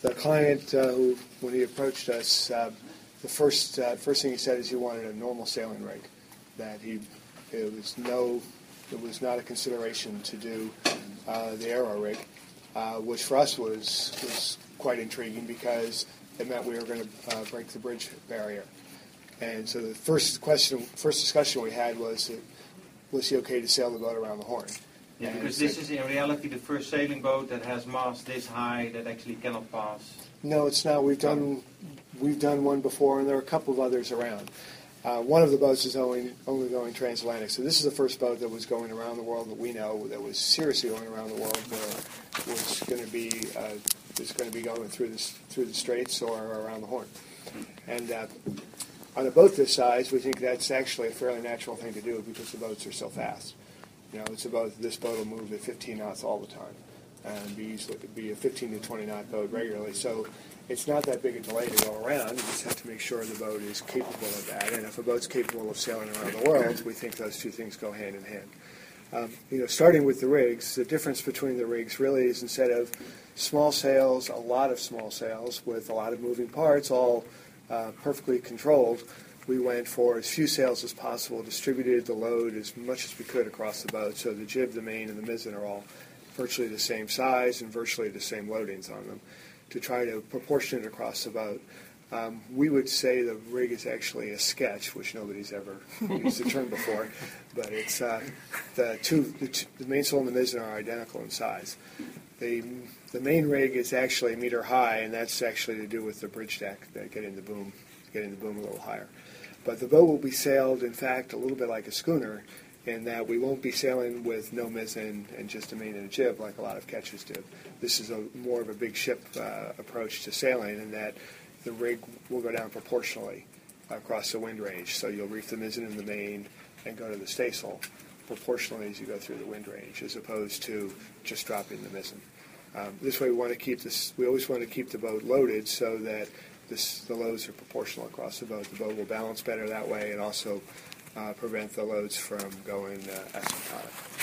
The client, who, when he approached us, the first thing he said is he wanted a normal sailing rig. That it was not a consideration to do the aero rig, which for us was quite intriguing because it meant we were going to break the bridge barrier. And so the first discussion we had was he okay to sail the boat around the Horn? Yeah, and because this is in reality the first sailing boat that has masts this high that actually cannot pass. No, it's not. We've done one before, and there are a couple of others around. One of the boats is only going transatlantic. So this is the first boat that was going around the world that we know that was seriously going around the world. Was going to be going through the Straits or around the Horn. And on a boat this size, we think that's actually a fairly natural thing to do because the boats are so fast. You know, this boat will move at 15 knots all the time and be a 15 to 20 knot boat regularly. So it's not that big a delay to go around. You just have to make sure the boat is capable of that. And if a boat's capable of sailing around the world, we think those two things go hand in hand. Starting with the rigs, the difference between the rigs really is instead of small sails, a lot of small sails with a lot of moving parts, all perfectly controlled, we went for as few sails as possible, distributed the load as much as we could across the boat. So the jib, the main, and the mizzen are all virtually the same size and virtually the same loadings on them to try to proportion it across the boat. We would say the rig is actually a sketch, which nobody's ever used the term before, but it's the mainsail and the mizzen are identical in size. The main rig is actually a meter high, and that's actually to do with the bridge deck, getting the boom a little higher. But the boat will be sailed, in fact, a little bit like a schooner, in that we won't be sailing with no mizzen and just a main and a jib like a lot of ketches do. This is more of a big ship approach to sailing, in that the rig will go down proportionally across the wind range. So you'll reef the mizzen and the main and go to the staysail proportionally as you go through the wind range, as opposed to just dropping the mizzen. This way, we always want to keep the boat loaded so that the loads are proportional across the boat. The boat will balance better that way, and also prevent the loads from going asymptotic.